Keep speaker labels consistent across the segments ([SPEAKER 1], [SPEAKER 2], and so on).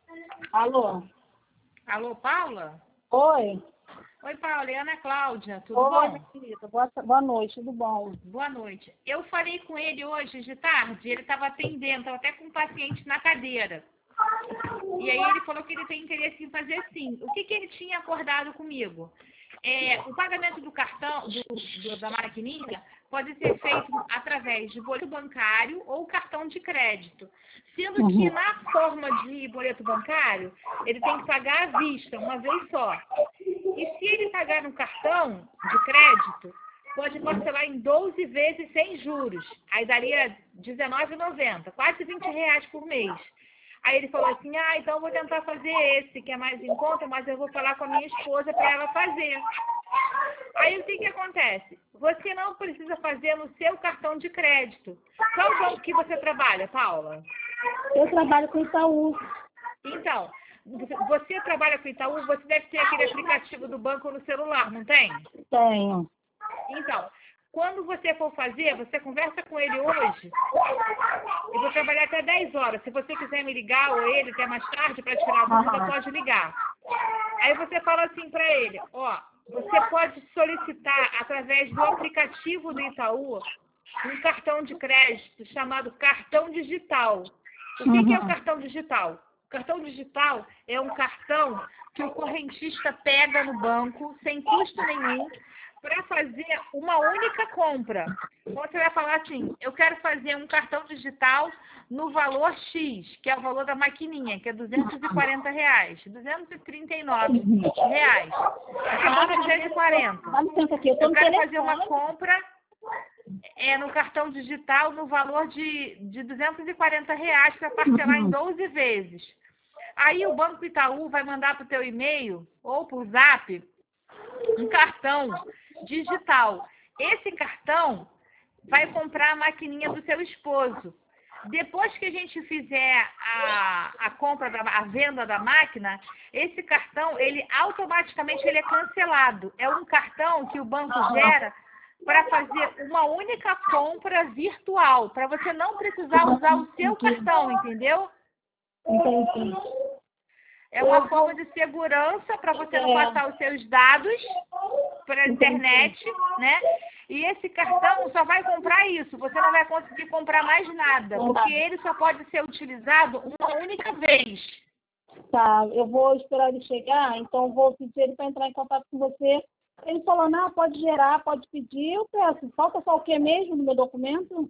[SPEAKER 1] Alô?
[SPEAKER 2] Alô, Paula?
[SPEAKER 1] Oi?
[SPEAKER 2] Oi, Paula, é Ana Cláudia, tudo
[SPEAKER 1] Oi,
[SPEAKER 2] bom?
[SPEAKER 1] minha querida. Boa noite, tudo bom?
[SPEAKER 2] Boa noite. Eu falei com ele hoje de tarde, ele estava atendendo, estava até com um paciente na cadeira. E aí ele falou que ele tem interesse em fazer sim. O que ele tinha acordado comigo? O pagamento do cartão, da maquininha, pode ser feito através de boleto bancário ou cartão de crédito. Sendo que na forma de boleto bancário, ele tem que pagar à vista, uma vez só. E se ele pagar no cartão de crédito, pode parcelar em 12 vezes sem juros. Aí daria R$19,90, quase R$20 por mês. Aí ele falou assim, então eu vou tentar fazer esse, que é mais em conta, mas eu vou falar com a minha esposa para ela fazer. Aí o que acontece? Você não precisa fazer no seu cartão de crédito. Qual banco que você trabalha, Paula?
[SPEAKER 1] Eu trabalho com Itaú.
[SPEAKER 2] Então, você trabalha com Itaú, você deve ter aquele aplicativo do banco no celular, não tem?
[SPEAKER 1] Tenho.
[SPEAKER 2] Então, quando você for fazer, você conversa com ele hoje. Eu vou trabalhar até 10 horas. Se você quiser me ligar ou ele até mais tarde para tirar a dúvida, pode ligar. Aí você fala assim para ele, você pode solicitar através do aplicativo do Itaú um cartão de crédito chamado cartão digital. O que é o cartão digital? O cartão digital é um cartão que o correntista pega no banco sem custo nenhum para fazer uma única compra. Você vai falar assim, eu quero fazer um cartão digital no valor X, que é o valor da maquininha, que é R$240, R$239. Acabou 240.
[SPEAKER 1] Dá licença aqui, eu tô
[SPEAKER 2] Eu
[SPEAKER 1] no
[SPEAKER 2] quero
[SPEAKER 1] telefone.
[SPEAKER 2] fazer uma compra no cartão digital no valor de R$240 para parcelar em 12 vezes. Aí o Banco Itaú vai mandar para o teu e-mail ou para o Zap um cartão digital. Esse cartão vai comprar a maquininha do seu esposo. Depois que a gente fizer a compra, a venda da máquina, esse cartão, ele automaticamente é cancelado. É um cartão que o banco gera para fazer uma única compra virtual, para você não precisar usar o seu cartão, entendeu?
[SPEAKER 1] Entendi.
[SPEAKER 2] É uma forma de segurança para você não passar os seus dados para a internet, né? E esse cartão só vai comprar isso. Você não vai conseguir comprar mais nada, porque ele só pode ser utilizado uma única vez.
[SPEAKER 1] Tá, eu vou esperar ele chegar, então vou pedir ele para entrar em contato com você. Ele falou, não, pode gerar, pode pedir, eu peço. Falta só o que mesmo no meu documento?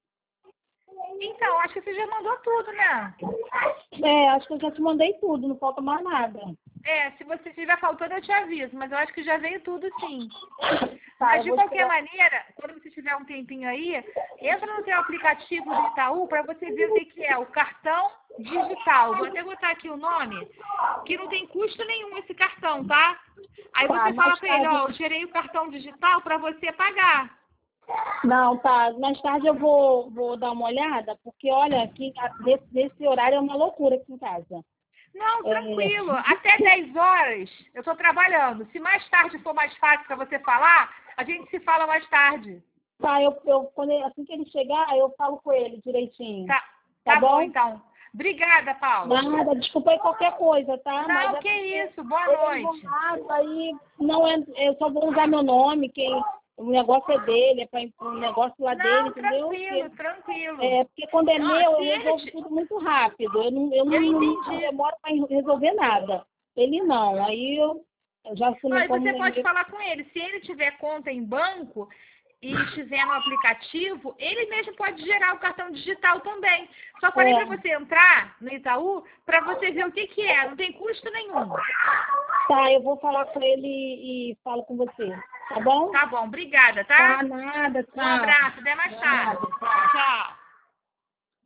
[SPEAKER 2] Então, acho que você já mandou tudo, né?
[SPEAKER 1] Acho que eu já te mandei tudo, não falta mais nada.
[SPEAKER 2] Se você estiver faltando, eu te aviso, mas eu acho que já veio tudo, sim.
[SPEAKER 1] Tá,
[SPEAKER 2] Mas, de qualquer maneira, quando você tiver um tempinho aí, entra no seu aplicativo do Itaú para você ver o que é o cartão digital. Vou até botar aqui o nome, que não tem custo nenhum esse cartão, tá? Aí você fala para ele, eu gerei o cartão digital para você pagar.
[SPEAKER 1] Não, tá. Mais tarde eu vou dar uma olhada, porque, olha, aqui desse horário é uma loucura aqui em casa.
[SPEAKER 2] Não, tranquilo. Até 10 horas eu estou trabalhando. Se mais tarde for mais fácil para você falar, a gente se fala mais tarde.
[SPEAKER 1] Tá, assim que ele chegar, eu falo com ele direitinho.
[SPEAKER 2] Tá bom, então. Obrigada, Paula.
[SPEAKER 1] Nada, desculpa aí qualquer coisa, tá?
[SPEAKER 2] Não, que isso. Boa noite.
[SPEAKER 1] Aí não eu só vou usar meu nome, o negócio é dele, é para o negócio lá dele, entendeu?
[SPEAKER 2] Tranquilo.
[SPEAKER 1] Porque quando é meu, eu resolvo tudo muito rápido. Eu não demoro para resolver nada. Ele não. Aí eu já assumo como...
[SPEAKER 2] Você pode falar com ele. Se ele tiver conta em banco e estiver no aplicativo, ele mesmo pode gerar o cartão digital também. Só falei para você entrar no Itaú para você ver o que é. Não tem custo nenhum.
[SPEAKER 1] Tá, eu vou falar com ele e falo com você. Tá bom?
[SPEAKER 2] Tá bom, obrigada, tá?
[SPEAKER 1] Tá, nada, tchau.
[SPEAKER 2] Um abraço, até mais tarde. Tchau.